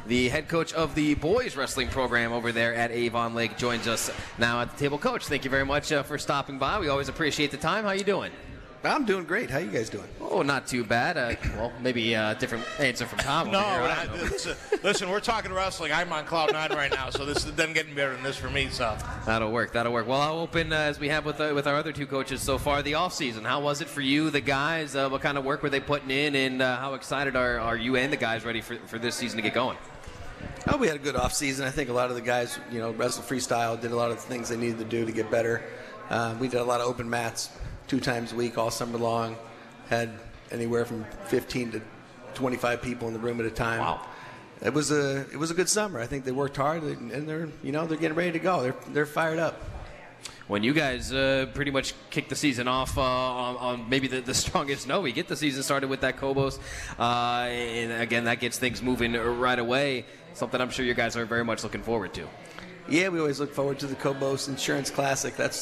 the head coach of the boys wrestling program over there at Avon Lake, joins us now at the table. Coach, thank you very much for stopping by. We always appreciate the time. How you doing? I'm doing great. How you guys doing? Oh, not too bad. Well, maybe a different answer from Tom. Listen, we're talking wrestling. I'm on cloud nine right now, so this is them getting better than this for me. So that'll work. Well, I'll open as we have with our other two coaches so far. The off season. How was it for you, the guys? What kind of work were they putting in, and how excited are you and the guys ready for this season to get going? Oh, we had a good off season. I think a lot of the guys, wrestled freestyle, did a lot of the things they needed to do to get better. We did a lot of open mats 2 times a week all summer long. Had anywhere from 15 to 25 people in the room at a time. Wow. It was a good summer. I think they worked hard, and they're getting ready to go. They're fired up. When you guys pretty much kicked the season off on maybe the strongest note, we get the season started with that Kobos, and again that gets things moving right away. Something I'm sure you guys are very much looking forward to. Yeah, we always look forward to the Kobos Insurance Classic. That's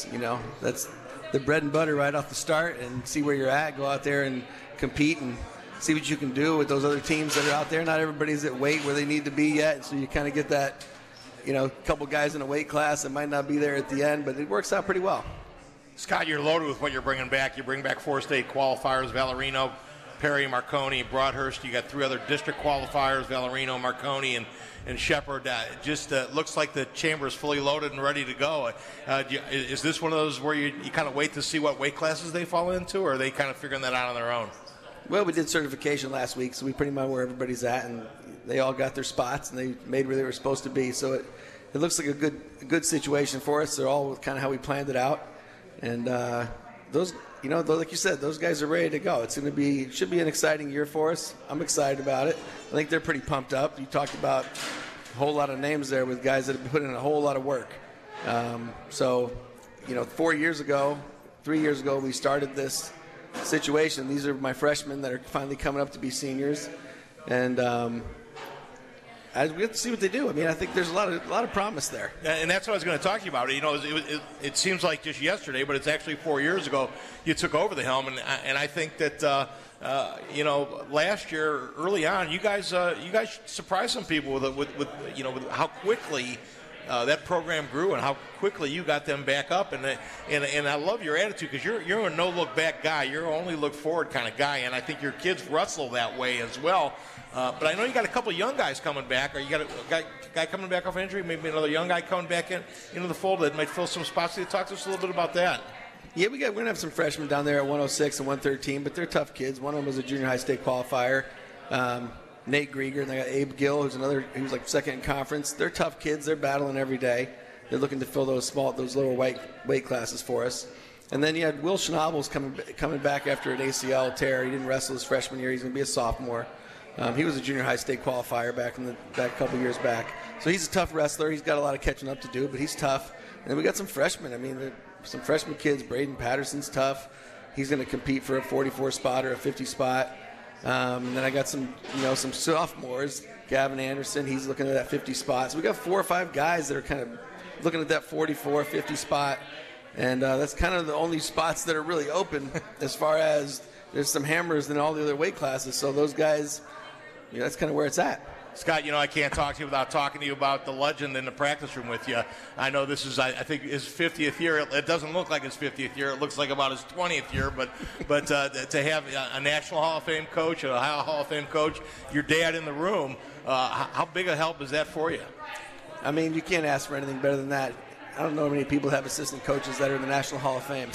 the bread and butter right off the start, and see where you're at. Go out there and compete and see what you can do with those other teams that are out there. Not everybody's at weight where they need to be yet, so you kind of get that, a couple guys in a weight class that might not be there at the end, but it works out pretty well. Scott, you're loaded with what you're bringing back. You bring back 4 state qualifiers: Valerino, Perry, Marconi, Broadhurst. You got 3 other district qualifiers: Valerino, Marconi, and Shepherd. Just looks like the chamber is fully loaded and ready to go. Is this one of those where you kind of wait to see what weight classes they fall into, or are they kind of figuring that out on their own? Well, we did certification last week, so we pretty much know where everybody's at, and they all got their spots, and they made where they were supposed to be. So it looks like a good situation for us. They're all kind of how we planned it out, and those, like you said, those guys are ready to go. Should be an exciting year for us. I'm excited about it. I think they're pretty pumped up. You talked about a whole lot of names there with guys that have put in a whole lot of work. 3 years ago, we started this situation. These are my freshmen that are finally coming up to be seniors, and we have to see what they do. I mean, I think there's a lot of promise there. And that's what I was going to talk to you about. It seems like just yesterday, but it's actually 4 years ago you took over the helm, and I think that last year early on, you guys surprised some people with how quickly that program grew and how quickly you got them back up, and I love your attitude, because you're a no look back guy. You're a only look forward kind of guy, and I think your kids wrestle that way as well. But I know you got a couple of young guys coming back, or you got a guy coming back off injury, maybe another young guy coming back into the fold that might fill some spots. Can you talk to us a little bit about that? Yeah, we're going to have some freshmen down there at 106 and 113, but they're tough kids. One of them was a junior high state qualifier, Nate Grieger, and they got Abe Gill, who's was like second in conference. They're tough kids. They're battling every day. They're looking to fill those lower weight classes for us. And then you had Will Schnabel's coming back after an ACL tear. He didn't wrestle his freshman year. He's going to be a sophomore. He was a junior high state qualifier back a couple years back. So he's a tough wrestler. He's got a lot of catching up to do, but he's tough. And then we got some freshmen. I mean, some freshman kids. Braden Patterson's tough. He's going to compete for a 44 spot or a 50 spot. And then I got some sophomores. Gavin Anderson, he's looking at that 50 spot. So we got 4 or 5 guys that are kind of looking at that 44, 50 spot. And that's kind of the only spots that are really open, as far as there's some hammers in all the other weight classes. So those guys, that's kind of where it's at. Scott, I can't talk to you without talking to you about the legend in the practice room with you. I know this is, I think, his 50th year. It doesn't look like his 50th year. It looks like about his 20th year. But to have a National Hall of Fame coach, a Ohio Hall of Fame coach, your dad in the room, how big a help is that for you? I mean, you can't ask for anything better than that. I don't know many people have assistant coaches that are in the National Hall of Fame,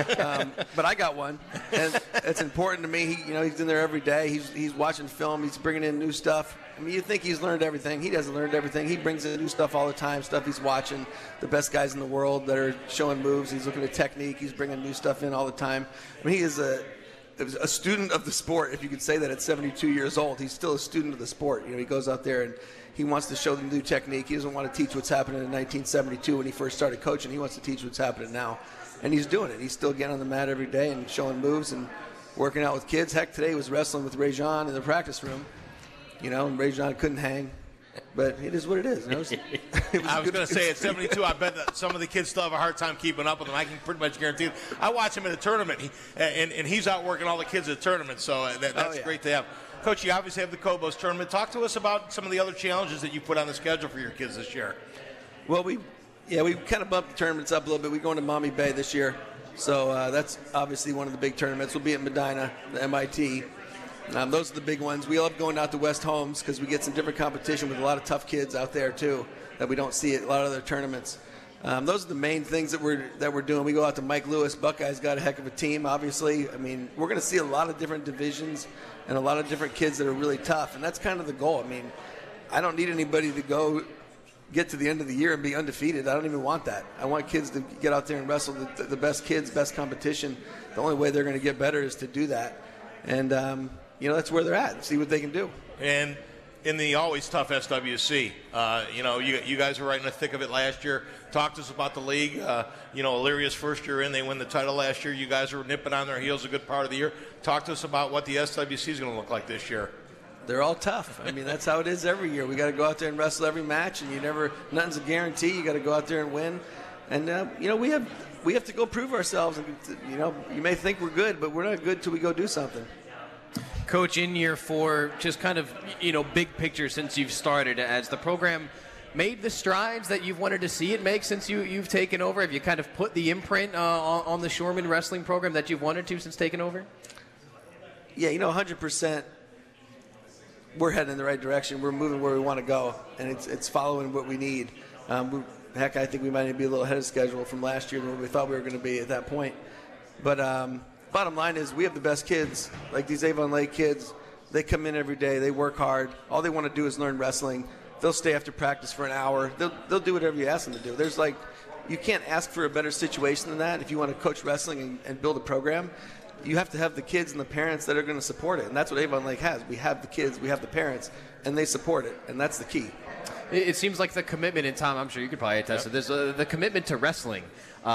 but I got one, and it's important to me. He's in there every day. He's watching film. He's bringing in new stuff. I mean, you think he's learned everything. He doesn't learn everything. He brings in new stuff all the time, stuff he's watching, the best guys in the world that are showing moves. He's looking at technique. He's bringing new stuff in all the time. I mean, he is a student of the sport, if you could say that at 72 years old. He's still a student of the sport. He goes out there and he wants to show them new technique. He doesn't want to teach what's happening in 1972 when he first started coaching. He wants to teach what's happening now. And he's doing it. He's still getting on the mat every day and showing moves and working out with kids. Heck, today he was wrestling with Ray Jean in the practice room. And Ray Jean couldn't hang. But it is what it is. I was going to say, at 72, I bet that some of the kids still have a hard time keeping up with him. I can pretty much guarantee it. I watch him at a tournament, and he's out working all the kids at the tournament, so that's great to have. Coach, you obviously have the Cobos tournament. Talk to us about some of the other challenges that you put on the schedule for your kids this year. Well, we kind of bumped the tournaments up a little bit. We're going to Maumee Bay this year, so that's obviously one of the big tournaments. We'll be at Medina, the MIT. Those are the big ones. We love going out to West Holmes because we get some different competition with a lot of tough kids out there too that we don't see at a lot of other tournaments. Those are the main things that we're doing. We go out to Mike Lewis. Buckeyes got a heck of a team, obviously. I mean, we're going to see a lot of different divisions and a lot of different kids that are really tough, and that's kind of the goal. I mean, I don't need anybody to go get to the end of the year and be undefeated. I don't even want that. I want kids to get out there and wrestle the best kids, best competition. The only way they're going to get better is to do that. And, that's where they're at. See what they can do. And in the always tough SWC, you guys were right in the thick of it last year. Talk to us about the league. Illyria's first year in, they win the title last year. You guys were nipping on their heels a good part of the year. Talk to us about what the SWC is going to look like this year. They're all tough. I mean, that's how it is every year. We got to go out there and wrestle every match, and nothing's a guarantee. You got to go out there and win. And we have to go prove ourselves. And you may think we're good, but we're not good till we go do something. Coach, in year 4, just kind of big picture since you've started, as the program made the strides that you've wanted to see it make since you've taken over. Have you kind of put the imprint on the Shoreman wrestling program that you've wanted to since taking over? Yeah, 100%. We're heading in the right direction. We're moving where we want to go, and it's following what we need. Heck, I think we might be a little ahead of schedule from last year than we thought we were going to be at that point. But bottom line is we have the best kids, like these Avon Lake kids. They come in every day. They work hard. All they want to do is learn wrestling. They'll stay after practice for an hour. They'll do whatever you ask them to do. You can't ask for a better situation than that if you want to coach wrestling and build a program. You have to have the kids and the parents that are going to support it, and that's what Avon Lake has. We have the kids, we have the parents, and they support it, and that's the key. It seems like the commitment, and Tom, I'm sure you could probably attest to this, the commitment to wrestling.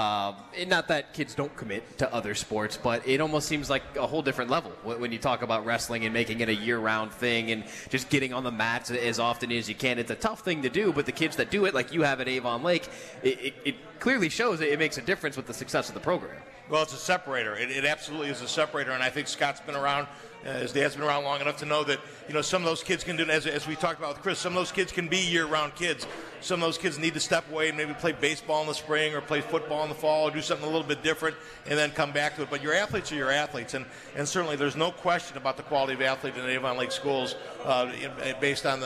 Not that kids don't commit to other sports, but it almost seems like a whole different level when you talk about wrestling and making it a year-round thing and just getting on the mats as often as you can. It's a tough thing to do, but the kids that do it, like you have at Avon Lake, it clearly shows that it makes a difference with the success of the program. Well, it's a separator. It absolutely is a separator, and I think Scott's been around, his dad's been around long enough to know that, some of those kids can do, as we talked about with Chris, some of those kids can be year-round kids. Some of those kids need to step away and maybe play baseball in the spring or play football in the fall or do something a little bit different and then come back to it. But your athletes are your athletes, and certainly there's no question about the quality of athlete in Avon Lake schools based on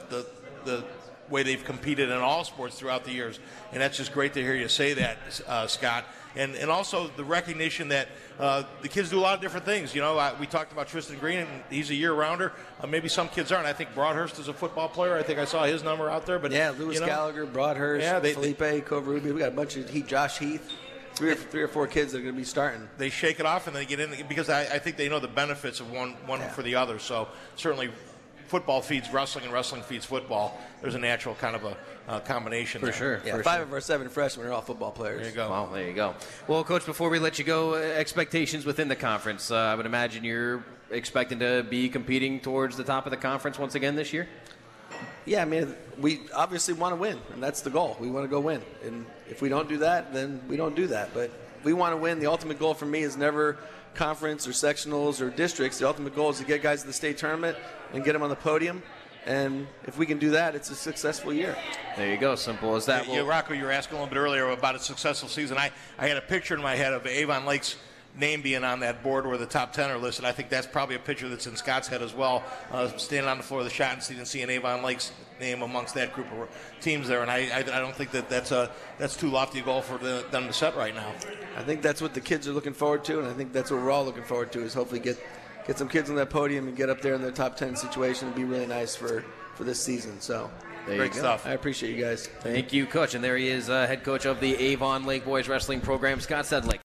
the way they've competed in all sports throughout the years. And that's just great to hear you say that, Scott. And also the recognition that the kids do a lot of different things. We talked about Tristan Green, and he's a year-rounder. Maybe some kids aren't. I think Broadhurst is a football player. I think I saw his number out there. But yeah, Lewis Gallagher, Broadhurst, Felipe, Covarrubias. We got a bunch of Josh Heath. Three or four kids that are going to be starting. They shake it off and they get in because I think they know the benefits of one for the other. So certainly football feeds wrestling and wrestling feeds football. There's a natural kind of a combination for there. sure. Yeah, 5 of our 7 freshmen are all football players. There you go. Well, there you go. Well, Coach, before we let you go, expectations within the conference. I would imagine you're expecting to be competing towards the top of the conference once again this year? Yeah, I mean, we obviously want to win, and that's the goal. We want to go win. And if we don't do that, then we don't do that. But we want to win. The ultimate goal for me is never conference or sectionals or districts. The ultimate goal is to get guys to the state tournament and get them on the podium. And if we can do that, it's a successful year. There you go. Simple as that. Rocco, you were asking a little bit earlier about a successful season. I had a picture in my head of Avon Lake's name being on that board where the top 10 are listed. I think that's probably a picture that's in Scott's head as well. Standing on the floor of the shot and seeing Avon Lake's name amongst that group of teams there. And I don't think that's too lofty a goal for them to set right now. I think that's what the kids are looking forward to, and I think that's what we're all looking forward to, is hopefully get some kids on that podium and get up there in the top 10 situation. It'd be really nice for this season. So great stuff. I appreciate you guys. Thank you, Coach. And there he is, head coach of the Avon Lake Boys Wrestling Program, Scott Sedlick.